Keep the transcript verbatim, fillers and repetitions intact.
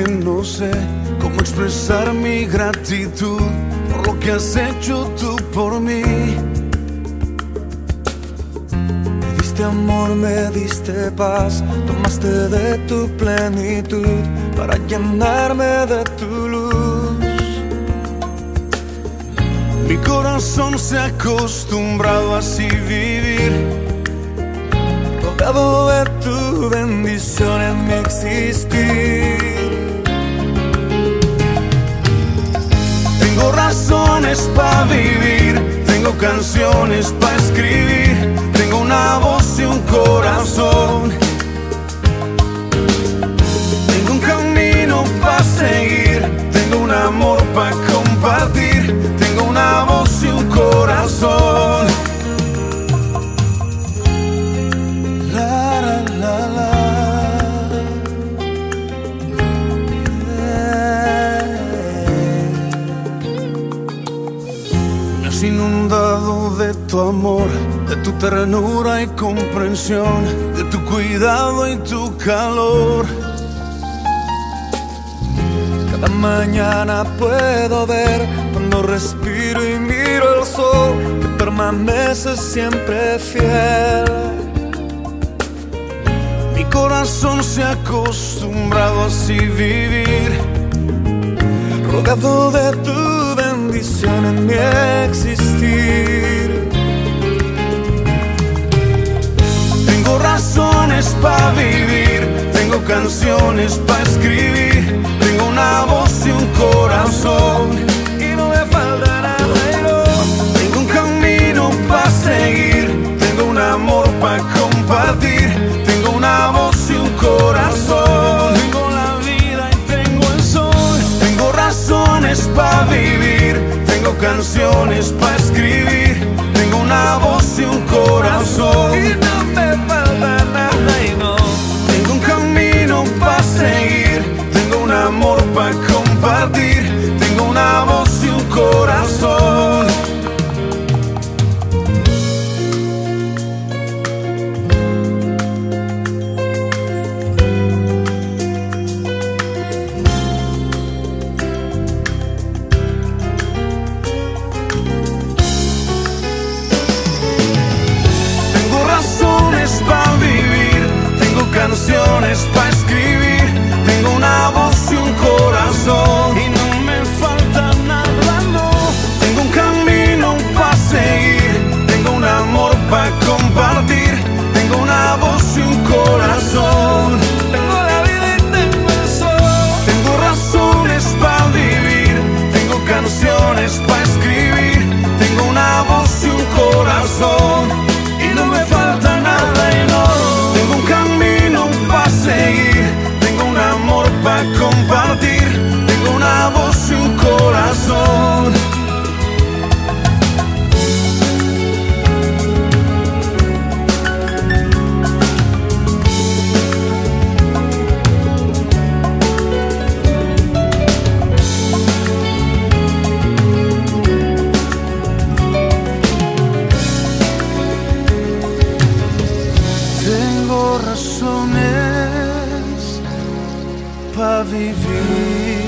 no sé cómo expresar mi gratitud por lo que has hecho tú por mí. Me diste amor, me diste paz, tomaste de tu plenitud para llenarme de tu luz. Mi corazón se ha acostumbrado a así vivir, rodeado de tu bendición en mi existir. Tengo razones para vivir, tengo canciones para escribir, tengo una voz y un corazón, tengo un camino para seguir, tengo un amor para compartir, tengo una voz y un corazón. La, la, la, la. Me has inundado de tu amor, de tu ternura y comprensión, de tu cuidado y tu calor. Cada mañana puedo ver, cuando respiro y miro el sol, que permanece siempre fiel. Mi corazón se ha acostumbrado a así vivir, rodeado de tu bendición en mi existir. Tengo razones para vivir, tengo canciones para escribir, tengo una voz y un corazón, y no me falta nada, no. Tengo un camino para seguir, tengo un amor para compartir, tengo una voz y un corazón, Tengo la vida y tengo el sol. tengo razones para vivir, tengo canciones para escribir, tengo una voz y un corazón, Y no me falta nada y no. tengo un camino para seguir, tengo un amor para compartir, tengo una voz y un corazón. Tengo razones para vivir, tengo canciones para escribir, tengo una voz y un corazón, Y no me falta nada, no. tengo un camino para seguir, tengo un amor para compartir, tengo una voz y un corazón, Tengo la vida y tengo el sol. tengo razones para vivir, tengo canciones para escribir, tengo una voz y un corazón, Y no me falta nada y no. tengo un camino para seguir, tengo un amor para compartir, tengo una voz y un corazón. Tengo razones para vivir.